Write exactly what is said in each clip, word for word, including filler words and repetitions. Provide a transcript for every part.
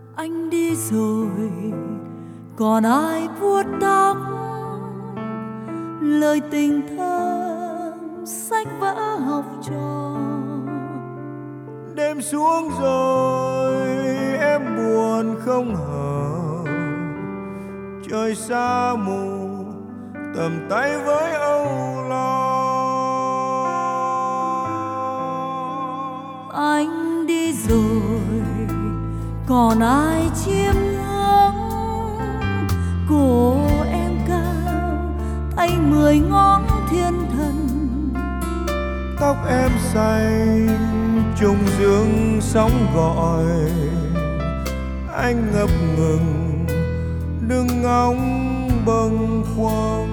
Anh đi rồi còn ai vuốt tóc, lời tình thơ sách vở học trò. Đêm xuống rồi em buồn không hờ, trời xa mù tầm tay với âu lo. Anh đi rồi còn ai chiêm ngưỡng, cổ em cao tay mười ngón thiên thần. Tóc em xanh trùng dương sóng gọi, anh ngập ngừng đừng ngóng bâng khuâng.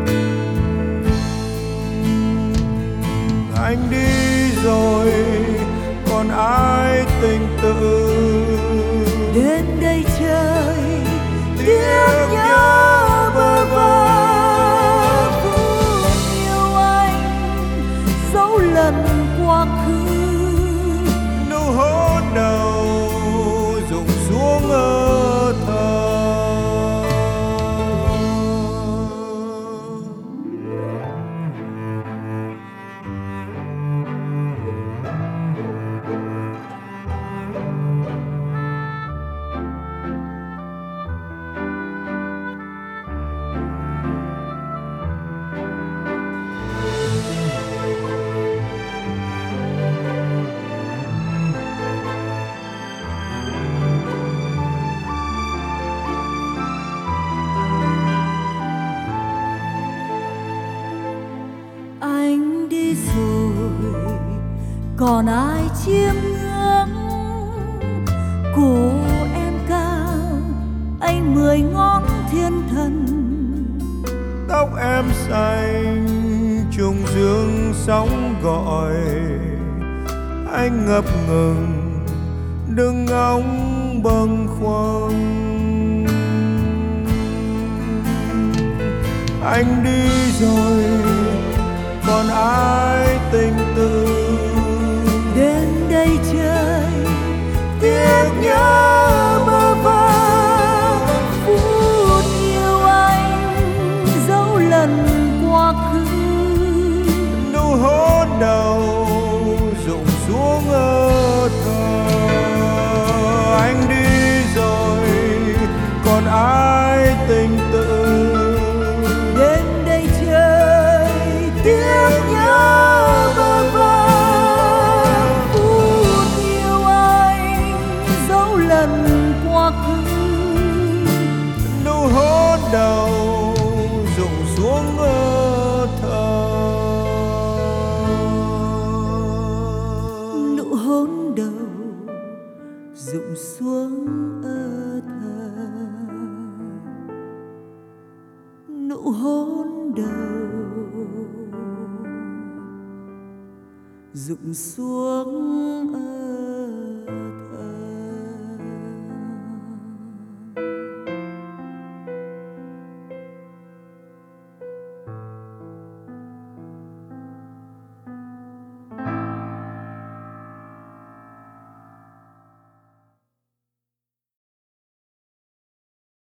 Anh đi rồi còn ai tình tự, đến đây chơi tiếc nhớ bơ vơ. Phút yêu anh dấu lần quá khứ, nụ hôn đầu rụng xuống ơ thơ. Anh đi rồi còn ai chiêm ngưỡng, cổ em cao anh mười ngón thiên thần. Tóc em xanh trùng dương sóng gọi, anh ngập ngừng đừng ngóng bâng khuâng. Anh đi rồi còn ai tình tự, đến đây chơi tiếc nhớ bơ vơ. Phút yêu anh dấu lần quá khứ, nụ hôn đầu rụng xuống ơ thơ. Anh đi rồi còn ai tình tự, đến đây chơi tiếc nhớ bơ vơ. Phút yêu anh dấu lần quá khứ, nụ hôn đầu rụng xuống ơ thơ. nụ hôn đầu rụng xuống ơ thơ. Nụ hôn đầu rụng xuống ơ